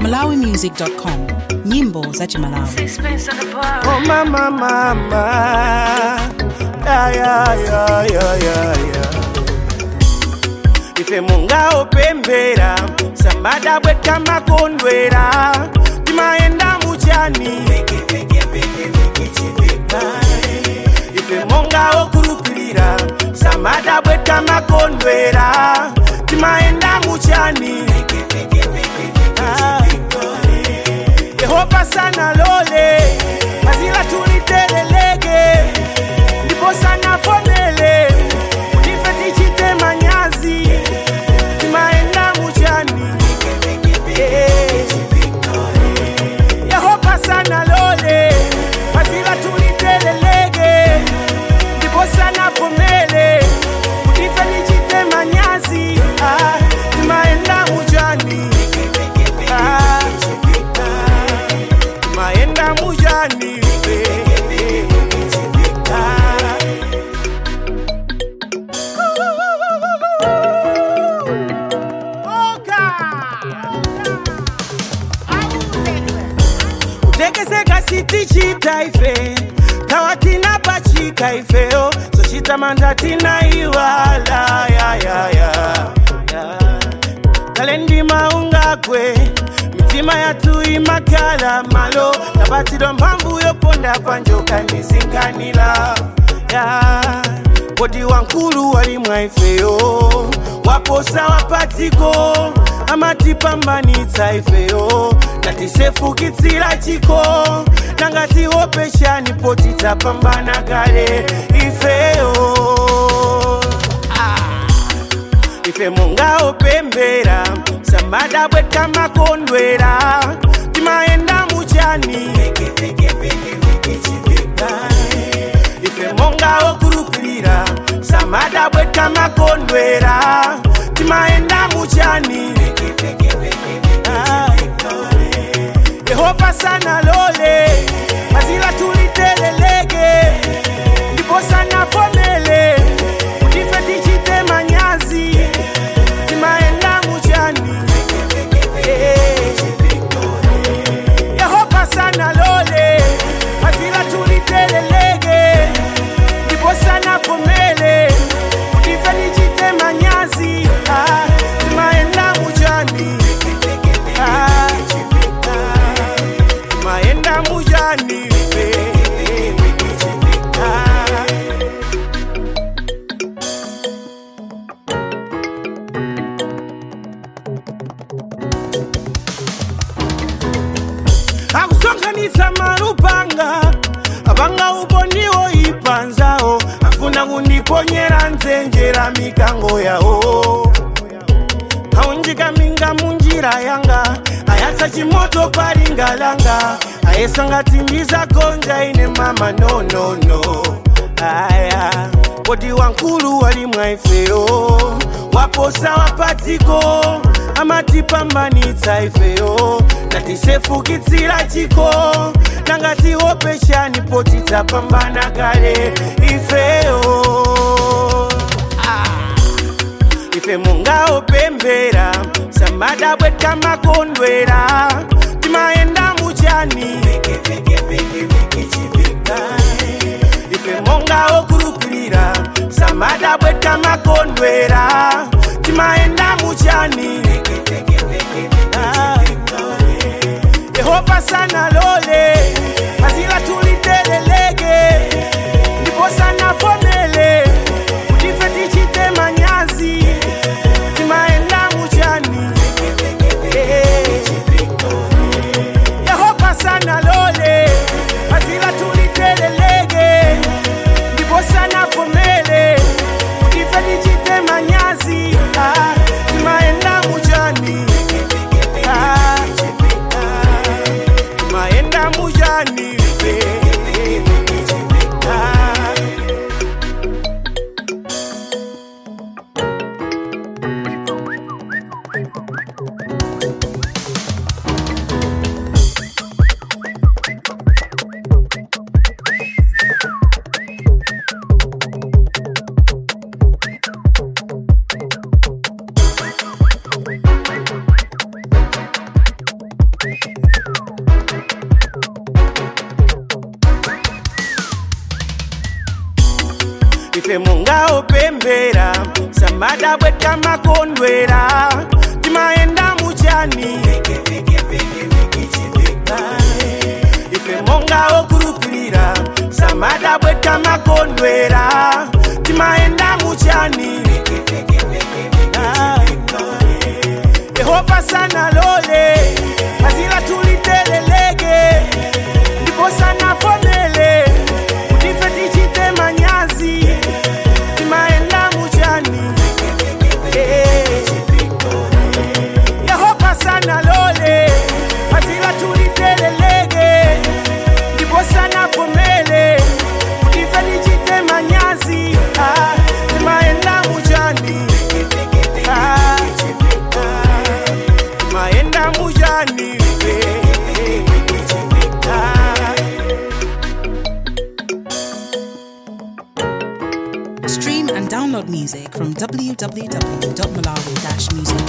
malawimusic.com. Nyimbo za Malawi. Oh mama mama, ya. Ife munga opembera, samada bweka makondwera, timaenda mujani. Ife munga okurupirira, samada bweka makondwera, timaenda mujani. Yehova sana lole, mazila tunitelelege, ndipo sana fonele, unifeti chite manyazi, timaenda mujani. Yehova sana lole, mazila tunitelelege, ndipo sana fonele, unifeti chite manyazi, timaenda mujani. Maenda mujani utekeseka siti chita ife kawatina pachika ifeo so chita mandatina iwala ya kalendi maunga kwe mitima yatu imakala malo nabatidwa mpambu yoponda panjoka ndizinganila kodi wankulu wali mwaifeyo waposa wapatiko amatipambanitsa ifeyo natisefukitsila chiko nangati wopeshani potitsa pambana kale ifeyo ife munga opembera samada bweka makondwera timaenda mujani. Ife munga okurupirira samada bweka makondwera timaenda mujani. Yehova sana lole, mazila tulitelelege, ndipo sana fonele, unifeti chite manyazi, timaenda mujani. Yehova sana lole, mazila tulitelelege, ndipo sana fonele, unifeti chite manyazi, timaenda mujani. Maenda mujani akusonganisa marupanga abanga uboniwo ipanzao afuna kundiponyera nzenjera mikango yao haunjika minga munjira yanga ayatsa chimoto paringalanga ayesangatimbiza konja ine mama no aya kodi wankulu wali mwaifeyo waposa wapatiko amatipambanitsa ifeyo natisefukitsila chiko nangati wopeshani potitsa pambana kale ifeyo ife munga opembera samada bweka makondwera timaenda mujani. Ife munga okurupirira samada bweka makondwera timaenda mujani. Yehova sana lole, mazila tulitelelege, ndipo sana fonele, unifeti chite manyazi, timaenda mujani. Yehova sana lole, mazila tulitelelege, ndipo sana fonele, unifeti chite manyazi, timaenda mujani. ife mungao pembera samada bweta makondwera timaenda muchani ife mungao kurupirira samada bweta makondwera timaenda muchani Yehova sana lole azila tulitelelege ndipo sana fonele utife tichite manyazi timaenda mujani Yehova sana lole azila tulitelelege ndipo sana fonele utife tichite manyazi timaenda mujani maenda mujani Stream and download music from www.malawi-music.com.